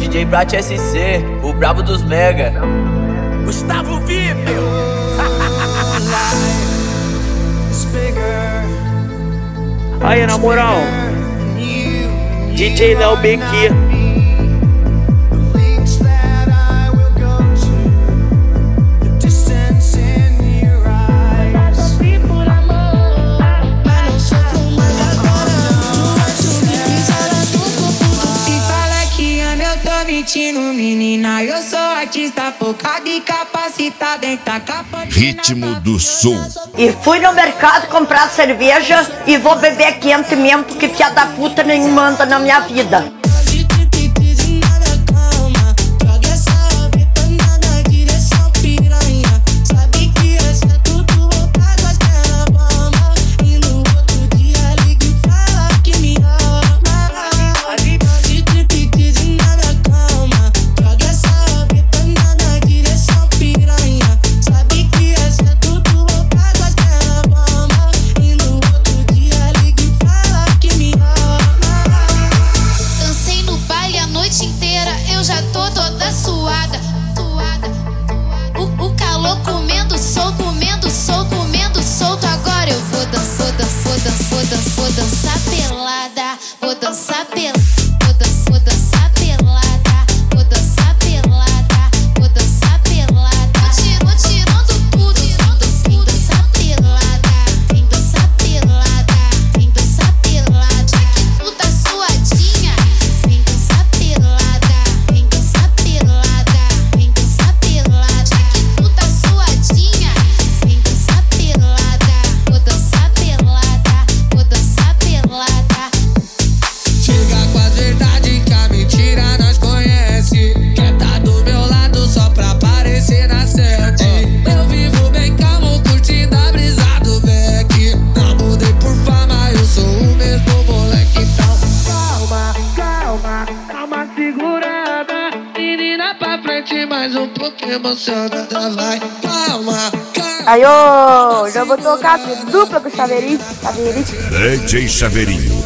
DJ Brat SC, o brabo dos mega. Gustavo Vibe. Aí, na moral, DJ Léo Bequi. Mentindo, menina, eu sou artista focada e capacitada em tacar. Ritmo do Sul. E fui no mercado comprar cerveja e vou beber quente mesmo, porque filha da puta nem manda na minha vida. O calor comendo solto. Agora eu vou dançar pelada. Vou dançar pelada. Vou dançar pelada. Vou dançar pelada. Vou dançar pelada. Vou tirando tudo. Vem dançar pelada. Vem dançar pelada. Vem dançar pelada. Tu tá suadinha. Vem dançar pelada. Vem dançar pelada. Vem dançar pelada. Tu tá suadinha. Vem dançar pelada. Vou dançar pelada. Vou dançar pelada. Chega com a verdade que a mentira nós conhece. Quer tá do meu lado só pra aparecer na sete. Eu vivo bem calmo, curtindo a brisa do Beck. Não mudei por fama, eu sou o mesmo moleque. Então calma, segurada. Menina pra frente, mais um pouco emocionada. Vai, calma. Aí, ô, já vou tocar dupla com o Chaveirinho. DJ Chaveirinho.